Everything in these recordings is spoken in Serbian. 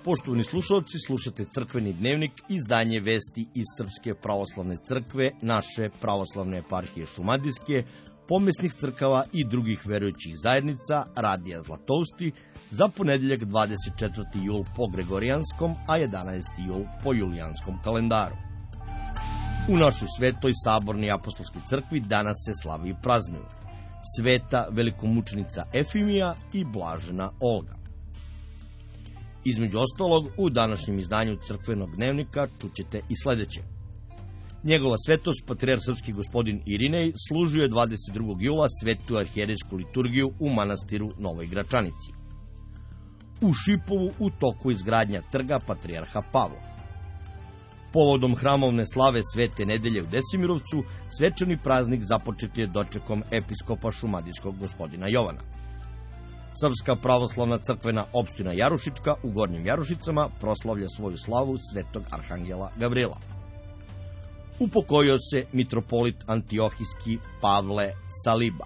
Poštovani slušalci, slušate crkveni dnevnik, izdanje vesti iz Srpske pravoslavne crkve, naše pravoslavne eparhije Šumadijske, pomesnih crkava i drugih verujućih zajednica, Radija Zlatousti, za ponedeljak 24. jul po Gregorijanskom, a 11. jul po Julijanskom kalendaru. U našoj svetoj sabornoj apostolskoj crkvi danas se slavi i praznuju sveta velikomučenica Efimija i blažena Olga. Između ostalog, u današnjem izdanju crkvenog dnevnika čućete i sledeće. Njegova svetost, patrijarh srpski gospodin Irinej, služio je 22. jula svetu arhijerejsku liturgiju u manastiru Novoj Gračanici. U Šipovu u toku izgradnja trga patrijarha Pavla. Povodom hramovne slave Svete nedelje u Desimirovcu, svečani praznik započet je dočekom episkopa šumadijskog gospodina Jovana. Srpska pravoslavna crkvena opština Jarušička u Gornjim Jarušicama proslavlja svoju slavu svetog arhangela Gavrila. Upokojio se mitropolit antiohijski Pavle Saliba.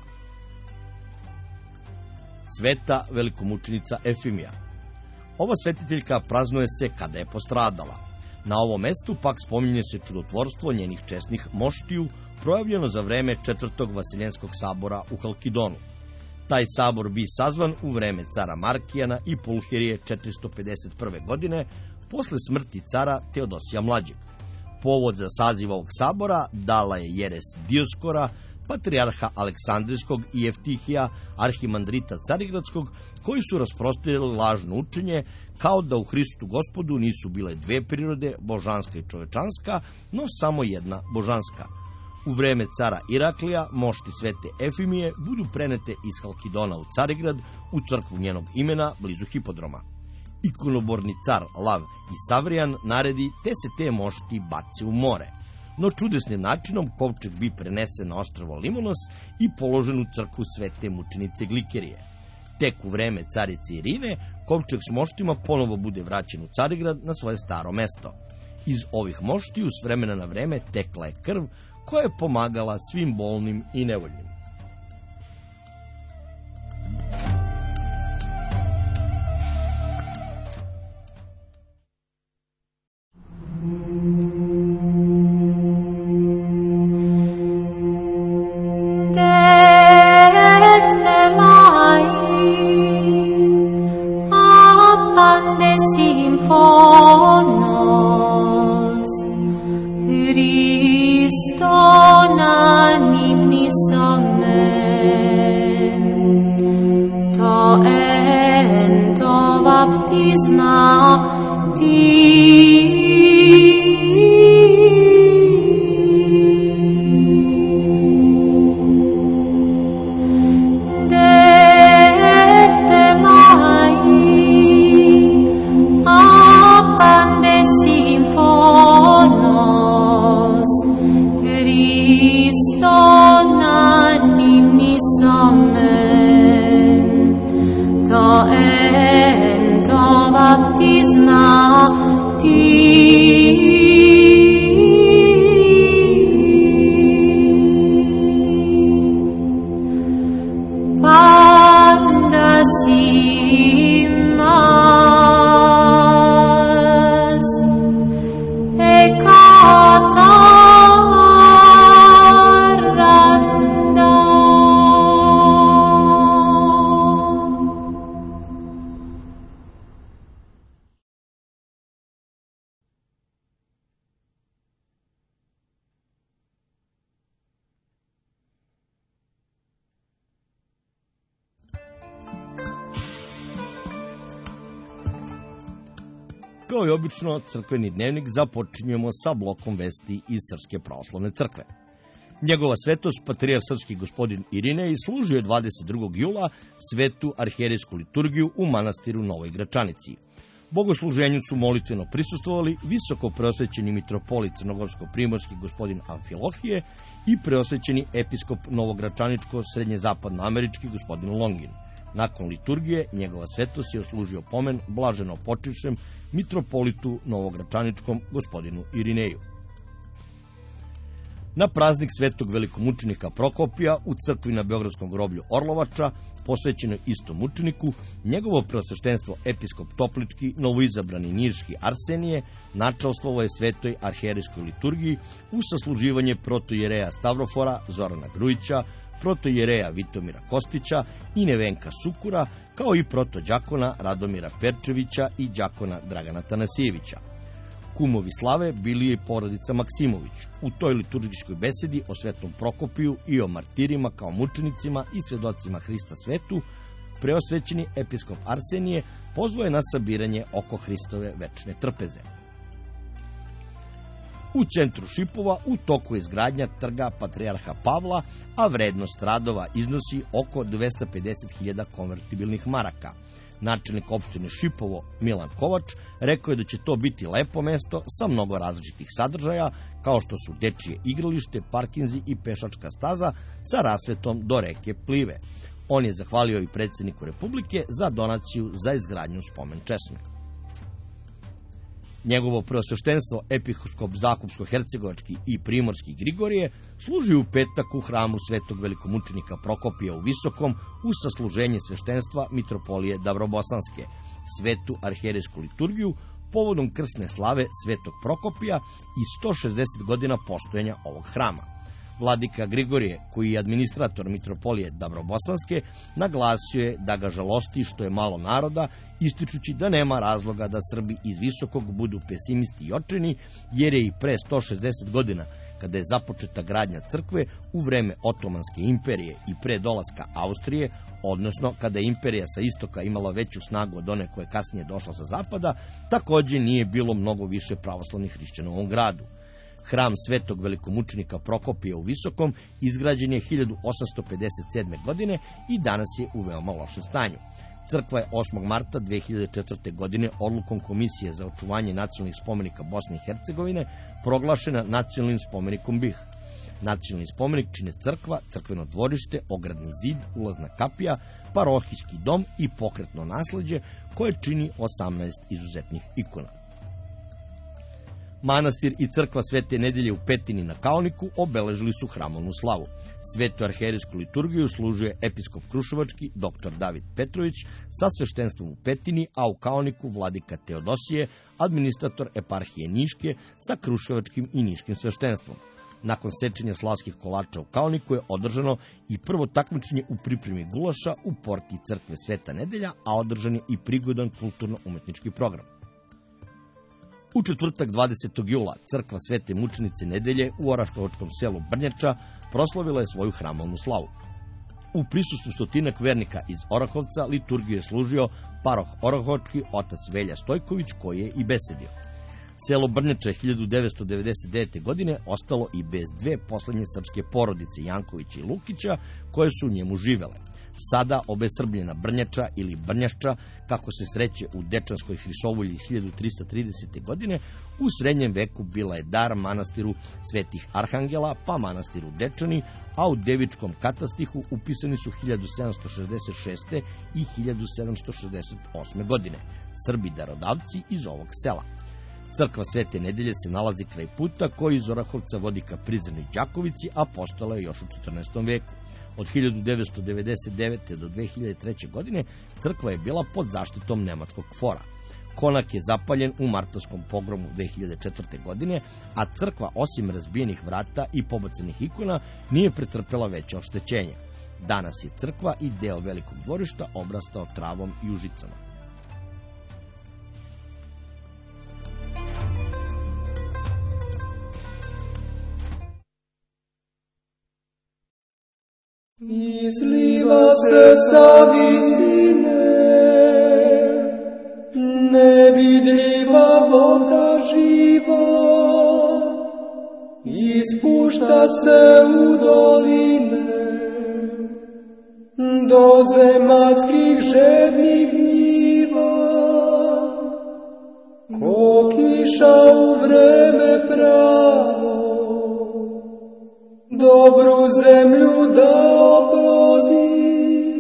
Sveta velikomučenica Efimija. Ova svetiteljka praznuje se kada je postradala. Na ovom mestu pak spominje se čudotvorstvo njenih česnih moštiju, projavljeno za vreme 4. Vasiljenskog sabora u Halkidonu. Taj sabor bi sazvan u vreme cara Markijana i Pulherije 451. godine, posle smrti cara Teodosija Mlađeg. Povod za saziv ovog sabora dala je jeres Dioskora, patrijarha Aleksandrijskog i Eftihija, arhimandrita Carigradskog, koji su rasprostrijeli lažno učenje, kao da u Hristu Gospodu nisu bile dve prirode, božanska i čovečanska, no samo jedna božanska. U vreme cara Iraklija, mošti svete Efimije budu prenete iz Halkidona u Carigrad, u crkvu njenog imena, blizu hipodroma. Ikonoborni car Lav i Savrijan naredi te se te mošti bace u more. No čudesnim načinom kovčeg bi prenesen na ostrvo Limonos i položen u crkvu svete mučenice Glikerije. Tek u vreme carice Irine, kovčeg s moštima ponovo bude vraćen u Carigrad na svoje staro mesto. Iz ovih moštiju s vremena na vreme tekla je krv koja je pomagala svim bolnim i nevoljnim. Kao i obično, crkveni dnevnik započinjemo sa blokom vesti iz Srpske pravoslavne crkve. Njegova svetost, patrijarh srpski gospodin Irinej, služio je 22. jula svetu arhijerejsku liturgiju u manastiru Novoj Gračanici. Bogosluženju su molitveno prisustvovali visoko preosvećeni mitropolit crnogorsko-primorski gospodin Amfilohije i preosvećeni episkop novogračaničko-srednjezapadnoamerički gospodin Longin. Nakon liturgije, njegova svetost je oslužio pomen blaženo počivšem mitropolitu novogračaničkom gospodinu Irineju. Na praznik svetog velikomučenika Prokopija u crkvi na Beogradskom groblju Orlovača, posvećeno istom mučeniku, njegovo preosveštenstvo episkop Toplički, novoizabrani niški Arsenije, načalstvovao je svetoj arhijerejskoj liturgiji u sasluživanje protoijereja Stavrofora Zorana Grujića, protoijereja Vitomira Kostića i Nevenka Sukura, kao i protođakona Radomira Perčevića i đakona Dragana Tanasijevića. Kumovi slave bili je porodica Maksimović. U toj liturgijskoj besedi o svetom Prokopiju i o martirima kao mučenicima i svedocima Hrista svetu, preosvećeni episkop Arsenije pozvao je na sabiranje oko Hristove večne trpeze. U centru Šipova u toku je izgradnja trga Patrijarha Pavla, a vrednost radova iznosi oko 250.000 konvertibilnih maraka. Načelnik opštine Šipovo Milan Kovač rekao je da će to biti lepo mesto sa mnogo različitih sadržaja, kao što su dečije igralište, parkinzi i pešačka staza sa rasvetom do reke Plive. On je zahvalio i predsjedniku Republike za donaciju za izgradnju spomen česme. Njegovo preosveštenstvo episkop Zakupsko-hercegovački i primorski Grigorije služi u petak u hramu svetog velikomučenika Prokopija u Visokom u sasluženje sveštenstva mitropolije Davrobosanske, svetu arhijerejsku liturgiju povodom krsne slave svetog Prokopija i 160 godina postojanja ovog hrama. Vladika Grigorije, koji je administrator mitropolije Davrobosanske, naglasio je da ga žalosti što je malo naroda, ističući da nema razloga da Srbi iz Visokog budu pesimisti i očajni, jer je i pre 160 godina, kada je započeta gradnja crkve u vreme Otomanske imperije i pre dolaska Austrije, odnosno kada je imperija sa istoka imala veću snagu od one koja je kasnije došla sa zapada, takođe nije bilo mnogo više pravoslavnih hrišćana u ovom gradu. Hram svetog velikomučenika Prokopija u Visokom izgrađen je 1857. godine i danas je u veoma lošem stanju. Crkva je 8. marta 2004. godine odlukom Komisije za očuvanje nacionalnih spomenika Bosne i Hercegovine proglašena nacionalnim spomenikom BiH. Nacionalni spomenik čine crkva, crkveno dvorište, ogradni zid, ulazna kapija, parohijski dom i pokretno nasleđe koje čini 18 izuzetnih ikona. Manastir i crkva Svete Nedelje u Petini na Kalniku obeležili su hramovnu slavu. Svetu arhijerejsku liturgiju služuje episkop Kruševački dr. David Petrović sa sveštenstvom u Petini, a u Kalniku vladika Teodosije, administrator eparhije Niške sa kruševačkim i niškim sveštenstvom. Nakon sečenja slavskih kolača u Kalniku je održano i prvo takmičenje u pripremi gulaša u porti crkve Sveta Nedelja, a održan je i prigodan kulturno-umetnički program. U četvrtak 20. jula crkva Svete mučenice Nedelje u oraškovačkom selu Brnjača proslavila je svoju hramovnu slavu. U prisustvu stotinak vernika iz Orahovca liturgiju je služio paroh Orahovački otac Velja Stojković, koji je i besedio. Selo Brnjača je 1999. godine ostalo i bez dve poslednje srpske porodice Jankovića i Lukića koje su u njemu živele. Sada obesrbljena Brnjača ili Brnjašča, kako se sreće u Dečanskoj Hrisovulji 1330. godine, u srednjem veku bila je dar manastiru Svetih Arhangela, pa manastiru Dečani, a u Devičkom katastihu upisani su 1766. i 1768. godine Srbi darodavci iz ovog sela. Crkva Svete Nedelje se nalazi kraj puta koji iz Orahovca vodi ka Prizrenoj Đakovici, a postala je još u 14. veku. Od 1999. do 2003. godine crkva je bila pod zaštitom nemačkog fora. Konak je zapaljen u martovskom pogromu 2004. godine, a crkva osim razbijenih vrata i pobacanih ikona nije pretrpela veće oštećenja. Danas je crkva i deo velikog dvorišta obrastao travom i užicama. Izliva se sa visine, nevidljiva voda živa, ispušta se u doline, do zemaljskih žednih njiva, ko kiša u vreme pravo, dobru zemlju da oplodi,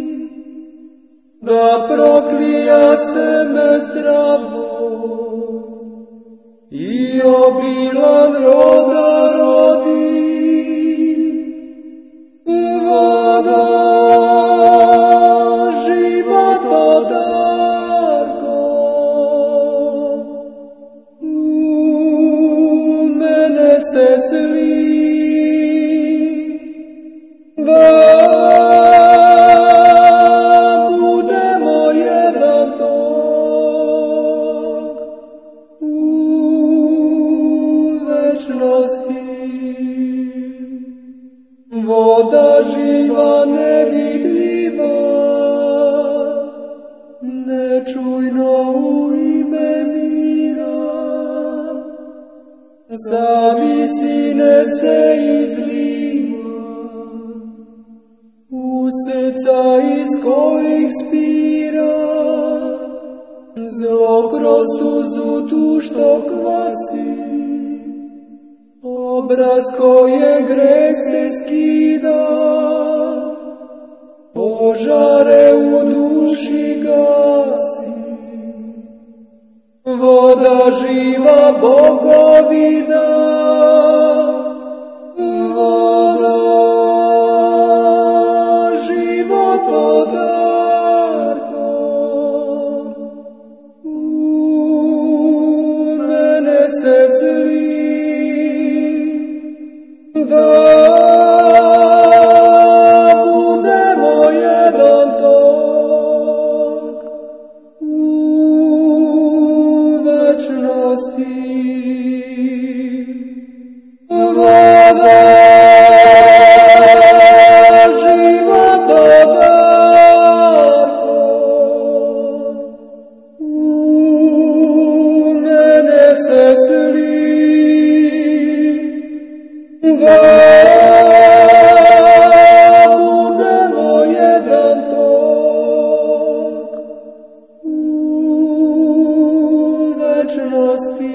da proklija seme zdravo i obilan roda rodi. večnosti. Voda živa nevidljiva, nečujno u ime mira, sa visine se izliva, u srca iz kojih spira, zlo kroz suzu tu što kvasi, obraz koje greh se skida, požare u duši gasi. Voda živa Bogovina, voda životodarka, u mene se zli, da budemo jedan tok u večnosti. Voda životodarka, u mene se zli, da budemo jedan tok u večnosti.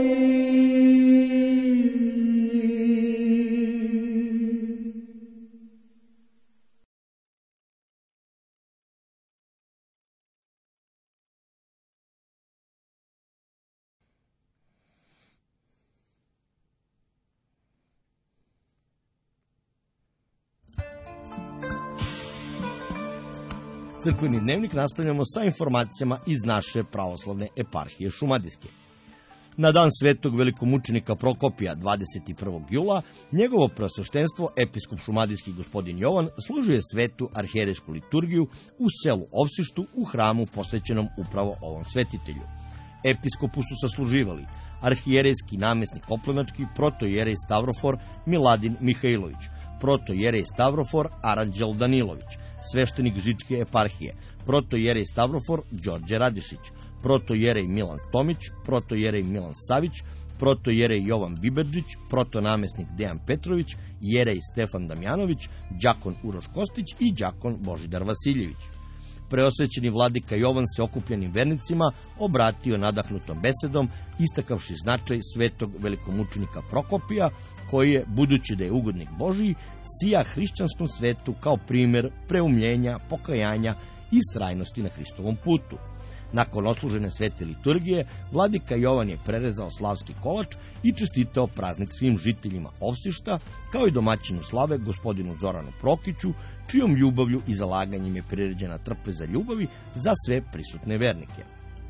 Crkveni dnevnik nastavljamo sa informacijama iz naše pravoslavne eparhije Šumadijske. Na dan svetog velikomučenika Prokopija 21. jula, njegovo preosveštenstvo, episkop šumadijski gospodin Jovan, služuje svetu arhijerejsku liturgiju u selu Ovsištu u hramu posvećenom upravo ovom svetitelju. Episkopu su sasluživali arhijerejski namjesnik Oplenački, protojerej Stavrofor Miladin Mihajlović, protojerej Stavrofor Aranđel Danilović, sveštenik Žičke eparhije, protojerej Stavrofor Đorđe Radišić, protojerej Milan Tomić, protojerej Milan Savić, protojerej Jovan Biberđić, protonamesnik Dejan Petrović, jerej Stefan Damjanović, đakon Uroš Kostić i đakon Božidar Vasiljević. Preosvećeni vladika Jovan se okupljenim vernicima obratio nadahnutom besedom, istakavši značaj svetog velikomučenika Prokopija, koji je, budući da je ugodnik Božiji, sija hrišćanskom svetu kao primjer preumljenja, pokajanja i strajnosti na Hristovom putu. Nakon odslužene svete liturgije, vladika Jovan je prerezao slavski kolač i čestitao praznik svim žiteljima Ovsišta, kao i domaćinu slave gospodinu Zoranu Prokiću, čijom ljubavlju i zalaganjem je priređena trpeza ljubavi za sve prisutne vernike.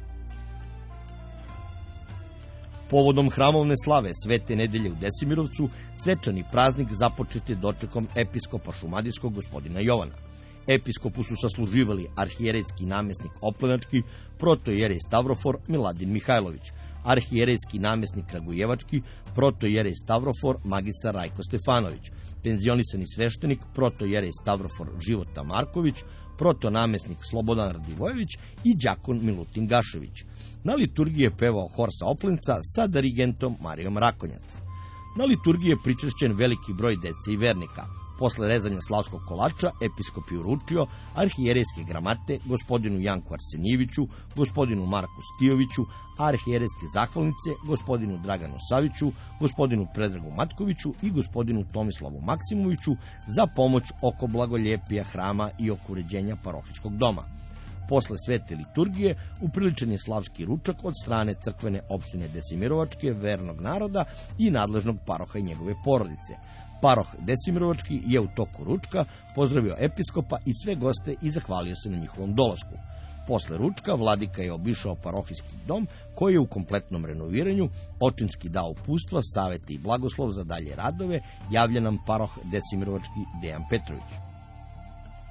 Povodom hramovne slave Svete nedelje u Desimirovcu, svečani praznik započet je dočekom episkopa šumadijskog gospodina Jovana. Episkopu su sasluživali arhijerejski namjesnik Oplenački, protojerej Stavrofor Miladin Mihajlović, arhijerejski namjesnik Kragujevački, protojerej Stavrofor magistar Rajko Stefanović, penzionisani sveštenik protojerej Stavrofor Života Marković, protonamjesnik Slobodan Radivojević i đakon Milutin Gašević. Na liturgiji je pevao hor sa Oplenca sa dirigentom Marijom Rakonjac. Na liturgiji je pričešćen veliki broj dece i vernika. Posle rezanja slavskog kolača, episkop je uručio arhijerejske gramate gospodinu Janku Arsenijeviću, gospodinu Marku Stijoviću, arhijerejske zahvalnice gospodinu Draganu Saviću, gospodinu Predragu Matkoviću i gospodinu Tomislavu Maksimoviću za pomoć oko blagoljepija hrama i oko uređenja parohijskog doma. Posle svete liturgije upriličen je slavski ručak od strane crkvene opštine Desimirovačke, vernog naroda i nadležnog paroha i njegove porodice. Paroh Desimirovački je u toku ručka pozdravio episkopa i sve goste i zahvalio se na njihovom dolasku. Posle ručka vladika je obišao parohijski dom koji je u kompletnom renoviranju, očinski dao uputstva, savete i blagoslov za dalje radove, javlja nam paroh Desimirovački Dejan Petrović.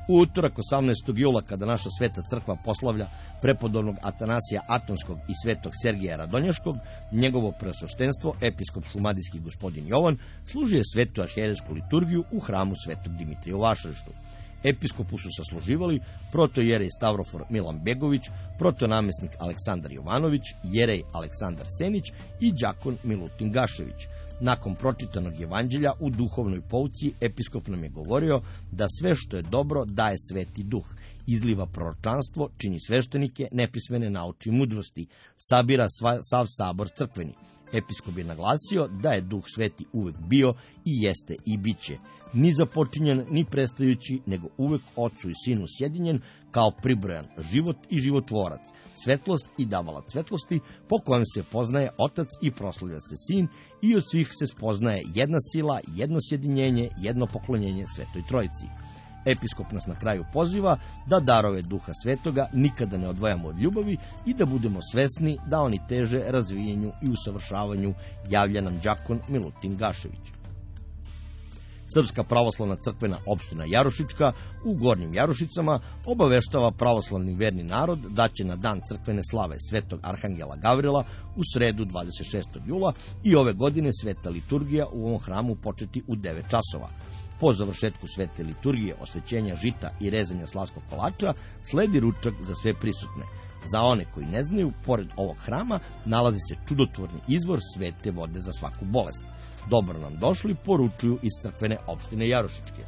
U utorak 18. jula, kada naša sveta crkva proslavlja prepodobnog Atanasija Atonskog i svetog Sergija Radonjaškog, njegovo preosveštenstvo, episkop šumadijski gospodin Jovan, služio svetu arhijerejsku liturgiju u hramu svetog Dimitrija u Vašarištu. Episkopu su sasluživali protojerej Stavrofor Milan Begović, protonamesnik Aleksandar Jovanović, jerej Aleksandar Senić i đakon Milutin Gašević. Nakon pročitanog evanđelja u duhovnoj pouci, episkop nam je govorio da sve što je dobro daje Sveti Duh, izliva proročanstvo, čini sveštenike, nepismene nauči mudrosti, sabira sav sabor crkveni. Episkop je naglasio da je Duh Sveti uvek bio i jeste i biće, ni započinjen ni prestajući, nego uvek Otcu i Sinu sjedinjen kao pribrojan život i životvorac, svetlost i davalac svetlosti, po kojem se poznaje Otac i proslavlja se Sin, i od svih se spoznaje jedna sila, jedno sjedinjenje, jedno poklonjenje Svetoj Trojici. Episkop nas na kraju poziva da darove Duha Svetoga nikada ne odvajamo od ljubavi i da budemo svesni da oni teže razvijenju i usavršavanju, javlja nam đakon Milutin Gašević. Srpska pravoslavna crkvena opština Jarušička u Gornjim Jarušicama obaveštava pravoslavni verni narod da će na dan crkvene slave Svetog Arhangela Gavrila u sredu 26. jula i ove godine sveta liturgija u ovom hramu početi u 9 časova. Po završetku svete liturgije, osvećenja žita i rezanja slavskog kolača, sledi ručak za sve prisutne. Za one koji ne znaju, pored ovog hrama nalazi se čudotvorni izvor svete vode za svaku bolest. Dobro nam došli, poručuju iz crkvene opštine Jarušičke.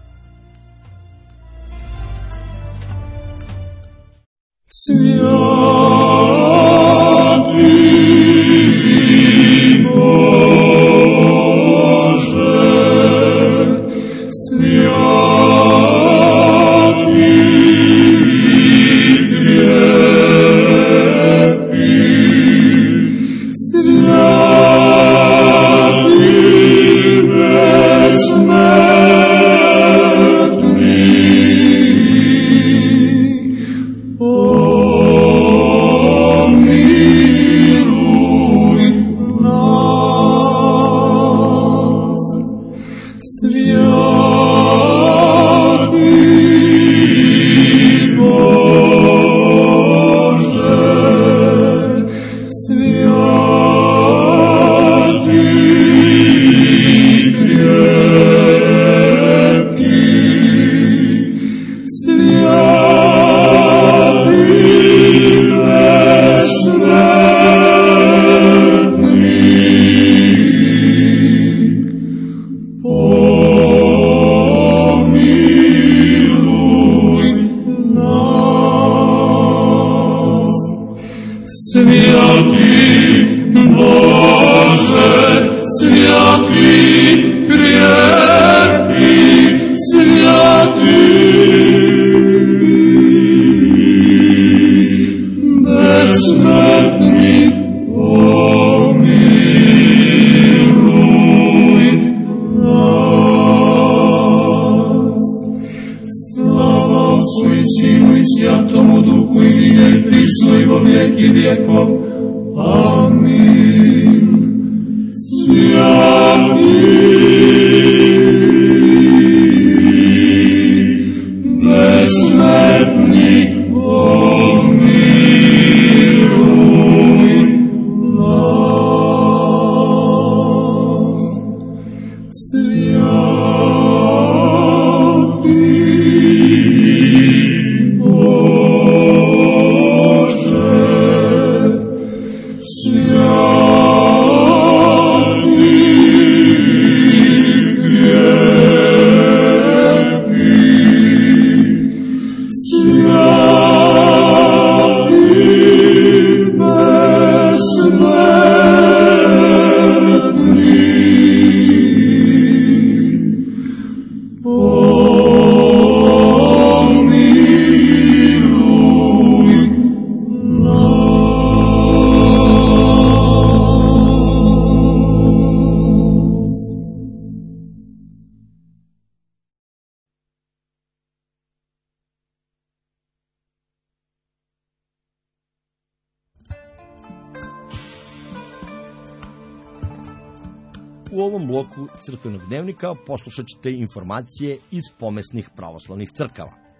U ovom bloku crkvenog dnevnika poslušat ćete informacije iz pomesnih pravoslavnih crkava.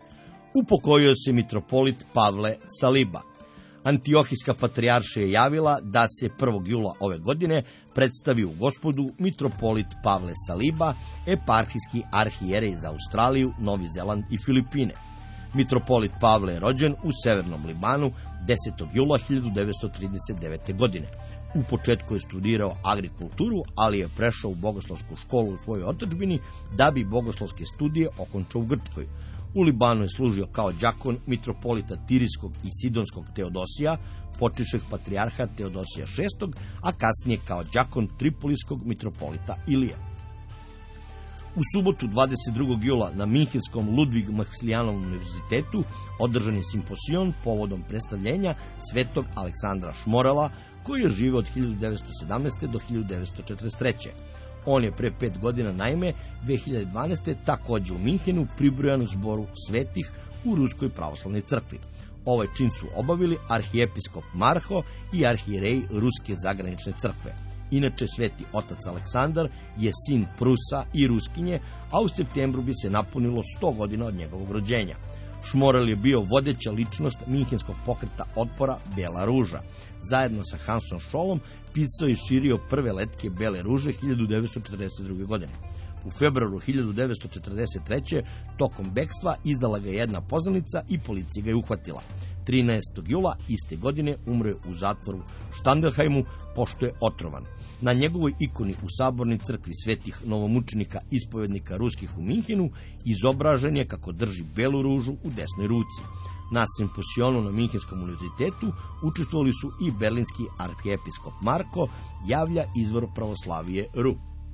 upokojio se mitropolit Pavle Saliba. Antiohijska patrijaršija je javila da se 1. jula ove godine predstavi u Gospodu mitropolit Pavle Saliba, eparhijski arhijerej za Australiju, Novi Zeland i Filipine. Mitropolit Pavle je rođen u Severnom Libanu 10. jula 1939. godine. U početku je studirao agrikulturu, ali je prešao u bogoslovsku školu u svojoj otadžbini da bi bogoslovske studije okončao u Grčkoj. U Libanu je služio kao đakon mitropolita Tirijskog i Sidonskog Teodosija, počivšeg patrijarha Teodosija VI, a kasnije kao đakon Tripolijskog mitropolita Ilija. U subotu 22. jula na Minhenskom Ludvig Maksimilijanovom univerzitetu održan je simposion povodom predstavljenja svetog Aleksandra Šmorela, koji je živio od 1917. do 1943. On je pre 5 godina, naime, 2012. takođe u Minhenu pribrojan u zboru svetih u Ruskoj pravoslavnoj crkvi. Ovaj čin su obavili arhijepiskop Marho i arhijerej Ruske zagranične crkve. Inače, sveti otac Aleksandar je sin Prusa i Ruskinje, a u septembru bi se napunilo 100 godina od njegovog rođenja. Šmorel je bio vodeća ličnost minhenskog pokreta otpora Bela ruža. Zajedno sa Hansom Scholom pisao i širio prve letke Bele ruže 1942. godine. U februaru 1943. tokom bekstva izdala ga jedna poznanica i policija ga je uhvatila. 13. jula iste godine umro je u zatvoru Štandelhajmu pošto je otrovan. Na njegovoj ikoni u sabornoj crkvi svetih novomučenika ispovednika ruskih u Minhenu izobražen je kako drži belu ružu u desnoj ruci. Na simposionu na Minhenskom univerzitetu učestvovali su i berlinski arhijepiskop Marko, javlja izvor Pravoslavije RU.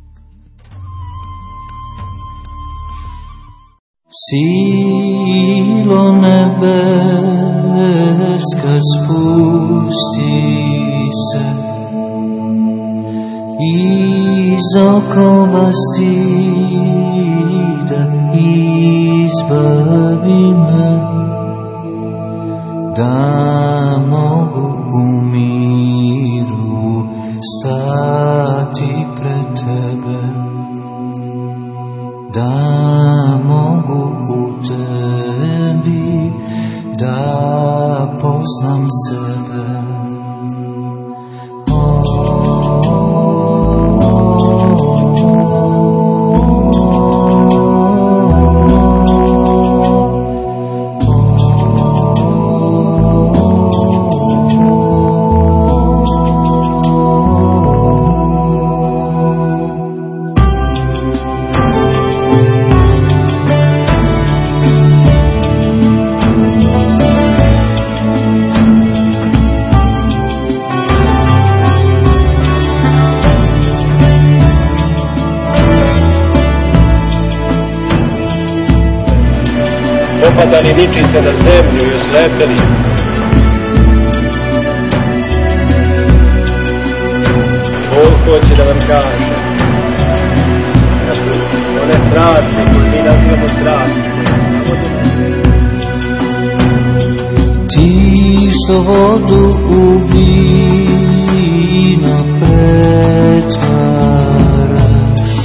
Silo nebeska spusti se, iz okova stida izbavi me, da mogu u miru stati pred tebe, da mogu u tebi da poznam sebe. Popadani vičite na zemlju i oslepeli. Bog hoće da vam kaže da su one strasti koje mi nazivamo strasti. Ti što vodu u vino pretvaraš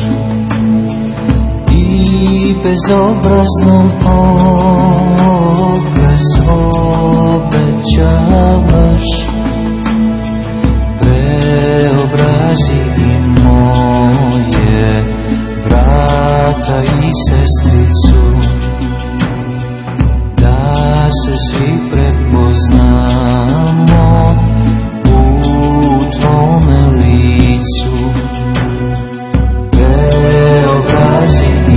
i bezobraznom obraz obećavaš, preobrazi i moje brata i sestricu, da se svi prepoznamo u tvome licu. Preobrazi i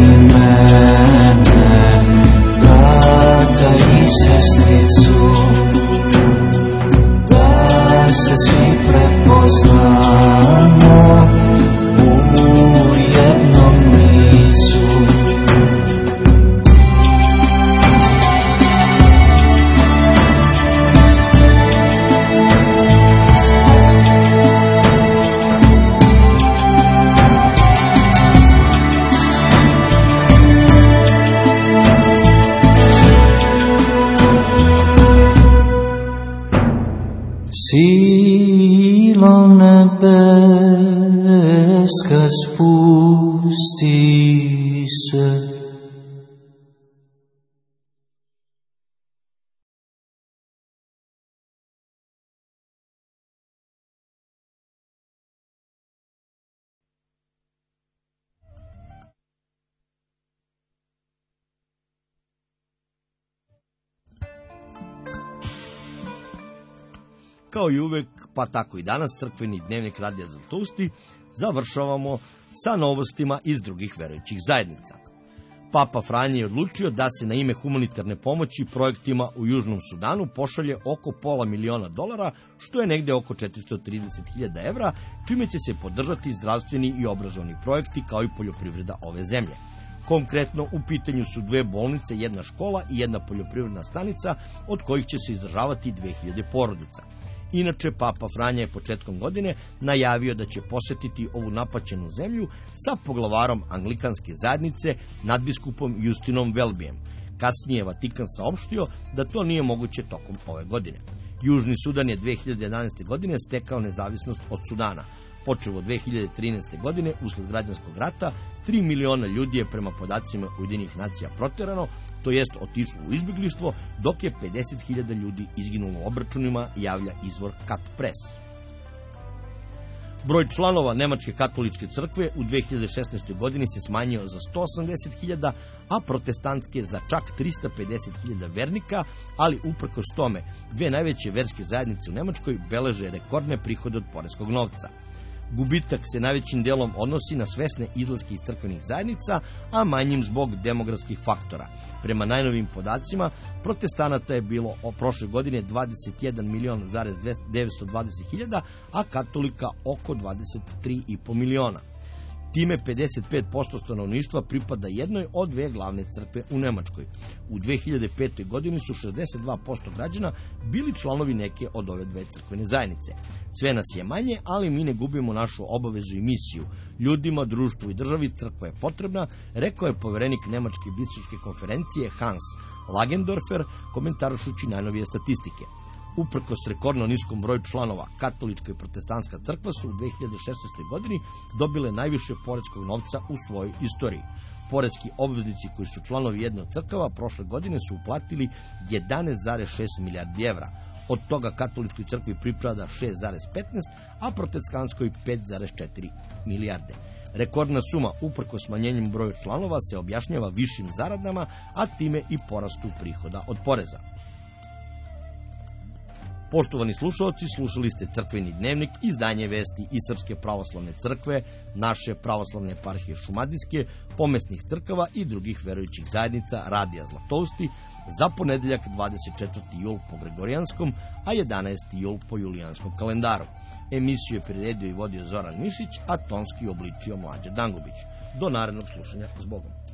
mene, brata i sestricu, da se svi prepoznamo u jednom licu. Silo nebeska spusti se, Kao i uvek, pa tako i danas, crkveni dnevnik Radija Zlatousti završavamo sa novostima iz drugih verujućih zajednica. Papa Franje je odlučio da se na ime humanitarne pomoći projektima u Južnom Sudanu pošalje oko $500.000, što je negde oko 430.000 evra, čime će se podržati zdravstveni i obrazovni projekti kao i poljoprivreda ove zemlje. Konkretno, u pitanju su 2 bolnice, 1 škola i 1 poljoprivredna stanica, od kojih će se izdržavati 2000 porodica. Inače, Papa Franja je početkom godine najavio da će posetiti ovu napaćenu zemlju sa poglavarom anglikanske zajednice, nadbiskupom Justinom Welbyjem. Kasnije je Vatikan saopštio da to nije moguće tokom ove godine. Južni Sudan je 2011. godine stekao nezavisnost od Sudana. Počev od 2013. godine, usled građanskog rata, 3 miliona ljudi je prema podacima Ujedinjenih nacija proterano, to jest otišlo u izbjeglištvo, dok je 50.000 ljudi izginulo u obračunima, javlja izvor Kat Press. Broj članova Nemačke katoličke crkve u 2016. godini se smanjio za 180.000, a protestantske za čak 350.000 vernika, ali uprkos tome, 2 najveće verske zajednice u Nemačkoj beleže rekordne prihode od poreskog novca. Gubitak se najvećim delom odnosi na svesne izlaske iz crkvenih zajednica, a manjim zbog demografskih faktora. Prema najnovim podacima, protestanata je bilo prošle godine 21.920.000, a katolika oko 23,5 miliona. Time 55% stanovništva pripada jednoj od 2 glavne crkve u Nemačkoj. U 2005. godini su 62% građana bili članovi neke od ove 2 crkvene zajednice. Sve nas je manje, ali mi ne gubimo našu obavezu i misiju. Ljudima, društvu i državi crkva je potrebna, rekao je poverenik Nemačke biskupske konferencije Hans Langendorfer, komentarušući najnovije statistike. Uprkos rekordno niskom broju članova, katolička i protestantska crkva su u 2016. godini dobile najviše poreskog novca u svojoj istoriji. Poreski obveznici koji su članovi jedne od crkava prošle godine su uplatili 11,6 milijardi evra. Od toga katoličkoj crkvi pripada 6,15, a protestantskoj 5,4 milijarde. Rekordna suma, uprkos smanjenjem broju članova, se objašnjava višim zaradama, a time i porastu prihoda od poreza. Poštovani slušalci, slušali ste crkveni dnevnik, izdanje vesti iz Srpske pravoslavne crkve, naše pravoslavne eparhije Šumadijske, pomesnih crkava i drugih verujućih zajednica Radija Zlatousti za ponedeljak 24. jul po Gregorijanskom, a 11. jul po Julijanskom kalendaru. Emisiju je priredio i vodio Zoran Mišić, a tonski obličio Mlađa Dangubić. Do narednog slušanja, s Bogom.